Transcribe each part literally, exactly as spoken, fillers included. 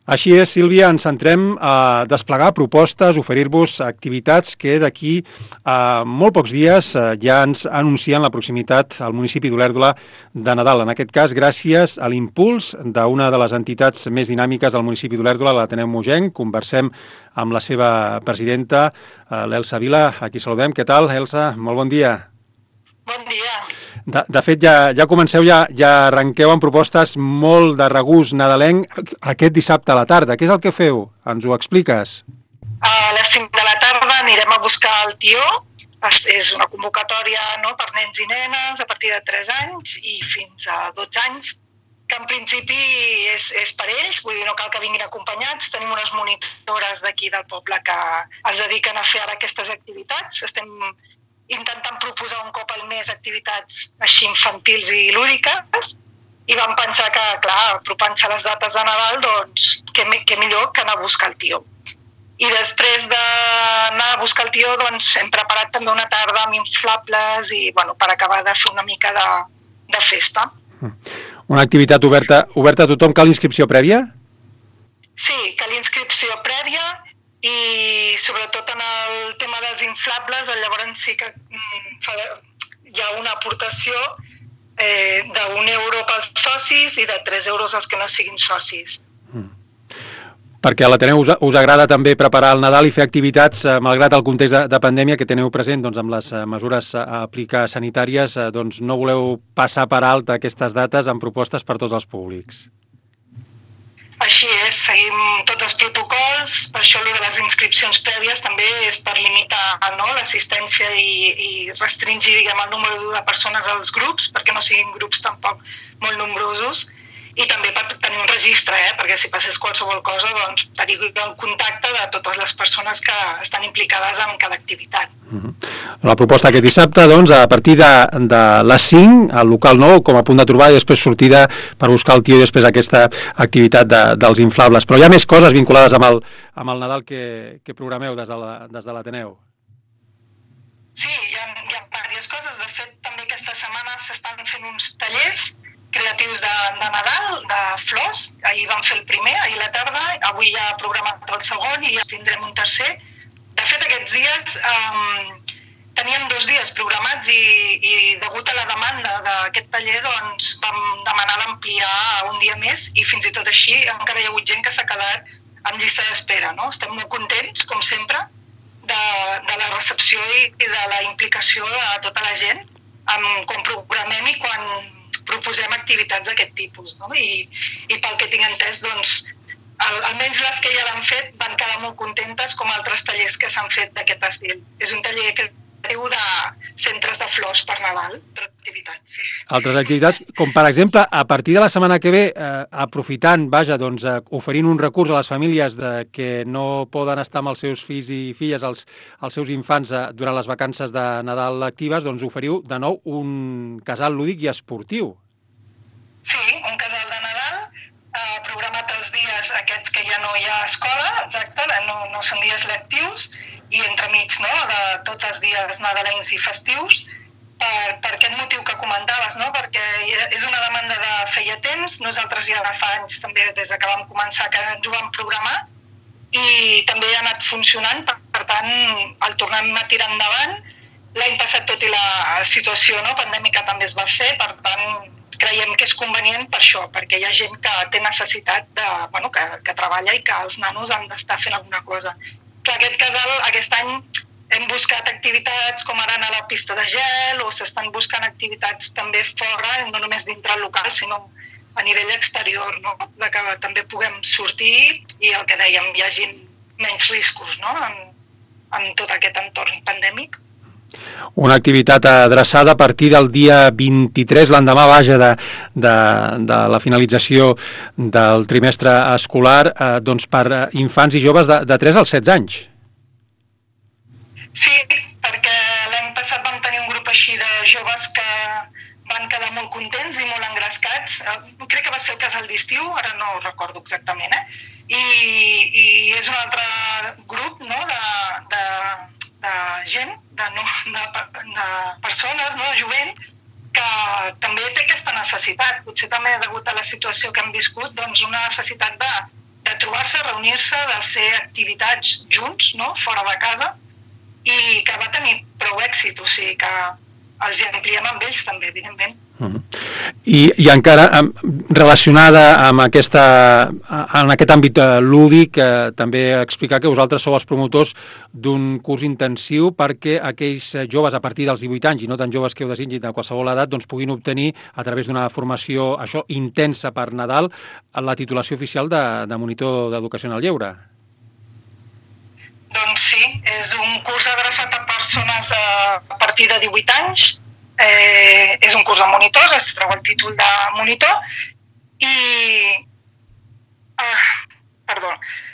Així és, Sílvia, ens centrem a desplegar propostes, oferir-vos activitats que d'aquí a molt pocs dies ja ens anuncien la proximitat al municipi d'Olèrdola de Nadal. En aquest cas, gràcies a l'impuls d'una de les entitats més dinàmiques del municipi d'Olèrdola, l'Ateneu Mogenc. Conversem amb la seva presidenta, l'Elsa Vila. Aquí saludem. Què tal, Elsa? Molt bon dia. Bon dia. De, de fet, ja, ja comenceu, ja, ja arrenqueu amb propostes molt de regust nadalenc aquest dissabte a la tarda. Què és el que feu? Ens ho expliques? A les cinc de la tarda anirem a buscar el tió. És una convocatòria, no?, per nens i nenes a partir de tres anys i fins a dotze anys, que en principi és, és per ells, vull dir, no cal que vinguin acompanyats. Tenim unes monitores d'aquí del poble que es dediquen a fer ara aquestes activitats. Estem intentant proposar un cop al mes activitats així infantils i lúdiques, i vam pensar que, clar, apropant-se a les dates de Nadal, doncs, què, què millor que anar a buscar el tió. I després d'anar a buscar el tió, doncs, hem preparat també una tarda amb inflables i, bueno, per acabar de fer una mica de, de festa. Una activitat oberta, oberta a tothom. Cal inscripció prèvia? Sí, cal inscripció prèvia. I sobretot en el tema dels inflables, llavors sí que hi ha una aportació eh, d'un euro pels socis i de tres euros als que no siguin socis. Mm. Perquè a l'Ateneu us, us agrada també preparar el Nadal i fer activitats, eh, malgrat el context de, de pandèmia que teniu present, doncs amb les eh, mesures a aplicar sanitàries, eh, doncs no voleu passar per alt aquestes dates amb propostes per tots els públics. Així és, seguim tots els protocols, per això el de les inscripcions prèvies també és per limitar, no?, l'assistència i, i restringir, diguem, el número de persones als grups, perquè no siguin grups tampoc molt nombrosos, i també per tenir un registre, eh? Perquè si passés qualsevol cosa, doncs tenir un contacte de totes les persones que estan implicades en cada activitat. Mm-hmm. La proposta aquest dissabte, doncs, a partir de, de les cinc, al local nou, com a punt de trobar, i després sortida per buscar el tió i després aquesta activitat de, dels inflables. Però hi ha més coses vinculades amb el, amb el Nadal que, que programeu des de la, des de l'Ateneu. Sí, hi ha, hi ha diverses coses. De fet, també aquesta setmana s'estan fent uns tallers creatius de, de Nadal, de flors. Ahir vam fer el primer, ahir a la tarda, avui ja ha programat el segon i ja tindrem un tercer. De fet, aquests dies um, teníem dos dies programats i, i degut a la demanda d'aquest taller, doncs vam demanar d'ampliar un dia més i fins i tot així encara hi ha hagut gent que s'ha quedat en llista d'espera, no? Estem molt contents, com sempre, de, de la recepció i, i de la implicació de tota la gent amb com programem i quan proposem activitats d'aquest tipus, no? I, i pel que tinc entès, doncs, al, almenys les que ja l'han fet van quedar molt contentes, com altres tallers que s'han fet d'aquest estil. És un taller que diu de centres de flors per Nadal, altres activitats, sí. Altres activitats, com per exemple, a partir de la setmana que ve, eh, aprofitant, vaja, doncs, eh, oferint un recurs a les famílies de, que no poden estar amb els seus fills i filles, els, els seus infants, eh, durant les vacances de Nadal actives, doncs oferiu de nou un casal lúdic i esportiu. Sí, un casal de Nadal, eh, programat els dies aquests que ja no hi ha escola, exacte, no, no són dies lectius, i entremig, no?, de tots els dies nadalencs i festius, per, per aquest motiu que comentaves, no?, perquè és una demanda de feia temps. Nosaltres ja fa anys, també des que vam començar, que ens ho vam programar, i també ha anat funcionant, per, per tant, el tornem a tirar endavant. L'any passat, tot i la situació, no?, pandèmica també es va fer, per tant, creiem que és convenient per això, perquè hi ha gent que té necessitat de, bueno, que, que treballa i que els nanos han d'estar fent alguna cosa. Que aquest casal, aquest any, hem buscat activitats com ara anar a la pista de gel, o s'estan buscant activitats també fora, no només dintre el local, sinó a nivell exterior, no?, de que també puguem sortir i el que dèiem, hi hagi menys riscos, no?, en, en tot aquest entorn pandèmic. Una activitat adreçada a partir del dia vint-i-tres, l'endemà, vaja, de, de, de la finalització del trimestre escolar, eh, doncs per infants i joves de, de tres als setze anys. Sí, perquè l'any passat vam tenir un grup així de joves que van quedar molt contents i molt engrescats. Crec que va ser el casal d'estiu, ara no ho recordo exactament, eh? I, i és un altre grup, no?, de, de, de gent, de, no, de, de persones, no?, jovent, que també té aquesta necessitat, potser també degut a la situació que hem viscut, doncs una necessitat de, de trobar-se reunir-se, de fer activitats junts, no?, fora de casa, i que va tenir prou èxit, o sigui que els ampliem amb ells també, evidentment. Uh-huh. I, i encara relacionada amb, aquesta, en aquest àmbit lúdic, eh, també explicar que vosaltres sou els promotors d'un curs intensiu perquè aquells joves a partir dels divuit anys i no tan joves que ho desitgin de qualsevol edat doncs puguin obtenir a través d'una formació això intensa per Nadal la titulació oficial de, de monitor d'educació en el lleure. Doncs sí, és un curs adreçat a persones a partir de divuit anys. Eh, és un curs de monitors, es treu el títol de monitor i ah, perdó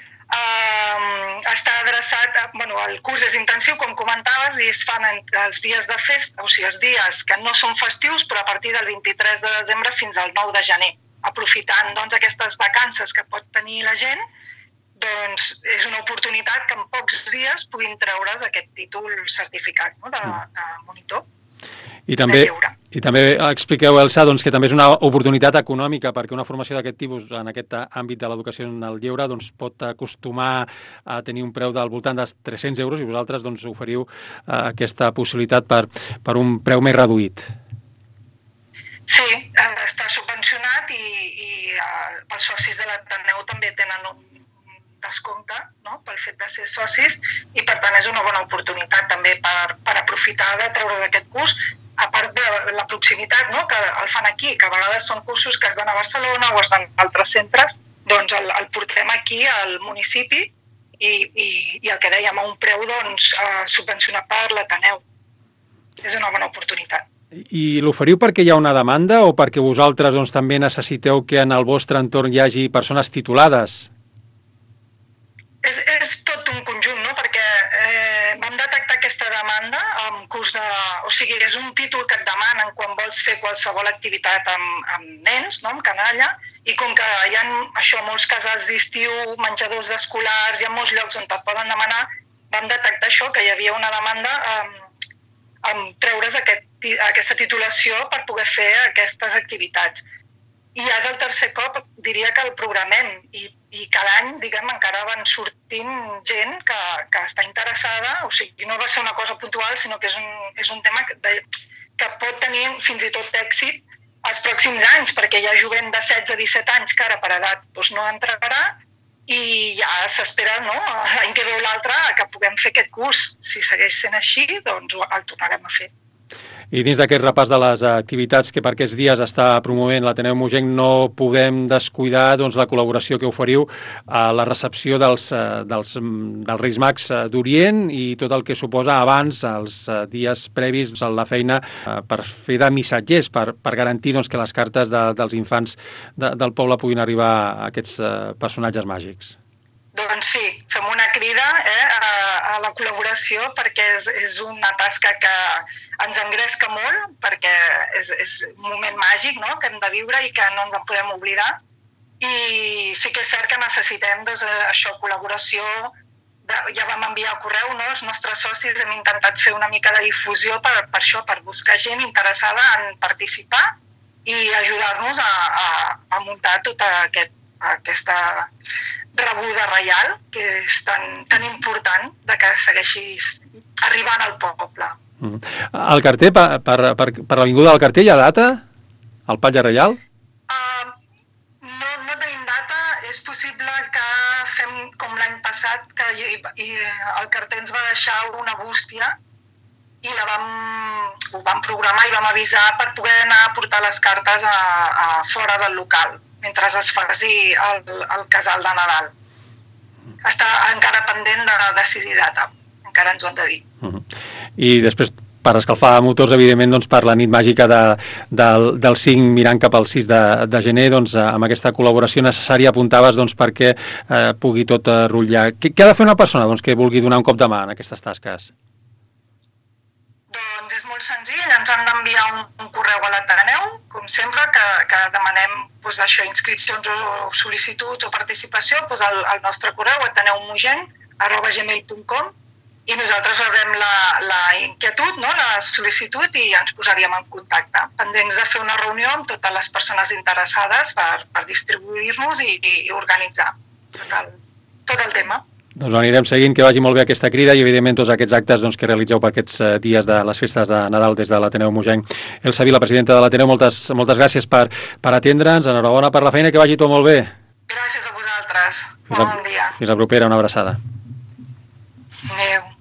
uh, està adreçat a, bueno, el curs és intensiu, com comentaves, i es fan els dies de festa, o sigui, els dies que no són festius, però a partir del vint-i-tres de desembre fins al nou de gener, aprofitant doncs, aquestes vacances que pot tenir la gent. Doncs és una oportunitat que en pocs dies puguin treure's aquest títol certificat, no?, de, de monitor. I també, I també expliqueu, Elsa, doncs, que també és una oportunitat econòmica perquè una formació d'aquest tipus en aquest àmbit de l'educació en el lleure doncs, pot acostumar a tenir un preu del voltant dels tres-cents euros i vosaltres doncs, oferiu eh, aquesta possibilitat per, per un preu més reduït. Sí, eh, està subvencionat i, i eh, els socis de l'Ateneu també tenen un descompte, no?, pel fet de ser socis i per tant és una bona oportunitat també per, per aprofitar de treure's aquest curs, a part de la proximitat, no?, que el fan aquí, que a vegades són cursos que es dan a Barcelona o es dan a altres centres, doncs el, el portem aquí al municipi i, i, i el que dèiem, a un preu doncs, eh, subvencionat per l'Ateneu. És una bona oportunitat. I l'oferiu perquè hi ha una demanda o perquè vosaltres doncs, també necessiteu que en el vostre entorn hi hagi persones titulades? És, és tot un conjunt, no?, perquè eh, vam detectar aquesta demanda amb curs de... O sigui, és un títol que et demanen quan vols fer qualsevol activitat amb, amb nens, no?, amb canalla, i com que hi ha això, molts casals d'estiu, menjadors escolars, hi ha molts llocs on et poden demanar, vam detectar això, que hi havia una demanda amb, amb treure's aquest, aquesta titulació per poder fer aquestes activitats. I ja és el tercer cop, diria que el programem, i, i cada any, diguem, encara van sortint gent que, que està interessada, o sigui, no va ser una cosa puntual, sinó que és un, és un tema que, de, que pot tenir fins i tot èxit els pròxims anys, perquè hi ha jovent de setze a disset anys que ara per edat doncs, no entrarà, i ja s'espera, no?, l'any que ve o l'altre que puguem fer aquest curs. Si segueix sent així, doncs el tornarem a fer. I dins d'aquest repàs de les activitats que per aquests dies està promovent l'Ateneu Mogenc no podem descuidar doncs, la col·laboració que oferiu a la recepció dels, dels, dels Reis Mags d'Orient i tot el que suposa abans, els dies previs a la feina per fer de missatgers, per, per garantir doncs, que les cartes de, dels infants de, del poble puguin arribar a aquests personatges màgics. Doncs sí, fem una crida eh, a, a la col·laboració perquè és, és una tasca que ens engresca molt, perquè és, és un moment màgic, no?, que hem de viure i que no ens en podem oblidar. I sí que és cert que necessitem doncs, això, col·laboració. De, ja vam enviar correu, no?, els nostres socis, hem intentat fer una mica de difusió per, per això, per buscar gent interessada en participar i ajudar-nos a, a, a muntar tota aquest, aquesta rebuda reial, que és tan, tan important de que segueixi arribant al poble. Mm. El carter, per, per, per, per l'avinguda del carter hi ha data? El Patge Reial? Uh, no, no tenim data. És possible que fem com l'any passat, que i, i el carter ens va deixar una bústia i la vam, ho vam programar i vam avisar per poder anar a portar les cartes a, a fora del local, mentre es faci el, el casal de Nadal. Està encara pendent de decidir data, encara ens ho han de dir. Uh-huh. I després, per escalfar motors, evidentment, doncs, per la nit màgica de, del, del cinc mirant cap al sis de, de gener, doncs, amb aquesta col·laboració necessària apuntaves doncs, perquè eh, pugui tot eh, rutllar. Què, què ha de fer una persona doncs, que vulgui donar un cop de mà en aquestes tasques? Doncs és molt senzill, ens han d'enviar un, un correu a l'Ateneu, com sempre, que, que demanem doncs, això, inscripcions o sol·licituds o participació, doncs el, el nostre correu, ateneumogenc arroba gmail punt com, i nosaltres rebrem la, la inquietud, no?, la sol·licitud, i ens posaríem en contacte, pendents de fer una reunió amb totes les persones interessades per, per distribuir-nos i, i organitzar tot el, tot el tema. Doncs anirem seguint, que vagi molt bé aquesta crida i, evidentment, tots aquests actes doncs, que realitzeu per aquests eh, dies de les festes de Nadal des de l'Ateneu Mogenc. Elsa Vila, presidenta de l'Ateneu, moltes, moltes gràcies per, per atendre'ns. Enhorabona per la feina, que vagi tot molt bé. Gràcies a vosaltres. Fins a, bon dia. Fins a propera, una abraçada. Adéu.